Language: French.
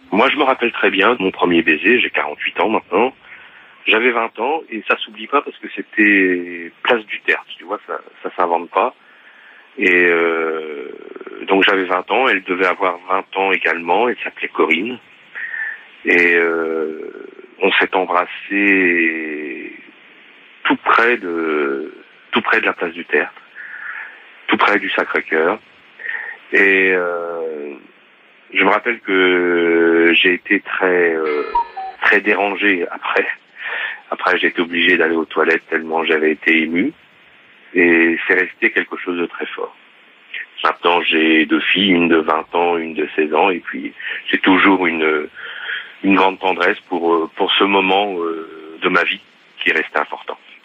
Moi, je me rappelle très bien de mon premier baiser, j'ai 48 ans maintenant. J'avais 20 ans et ça s'oublie pas parce que c'était place du Tertre, tu vois, ça s'invente pas. Et donc j'avais 20 ans, elle devait avoir 20 ans également, elle s'appelait Corinne. Et on s'est embrassé tout près de la place du Tertre, tout près du Sacré-Cœur. Et je me rappelle que j'ai été très dérangé après. Après, j'ai été obligé d'aller aux toilettes tellement j'avais été ému. Et c'est resté quelque chose de très fort. Maintenant, j'ai 2 filles, une de 20 ans, une de 16 ans, et puis j'ai toujours une grande tendresse pour ce moment de ma vie qui est resté important.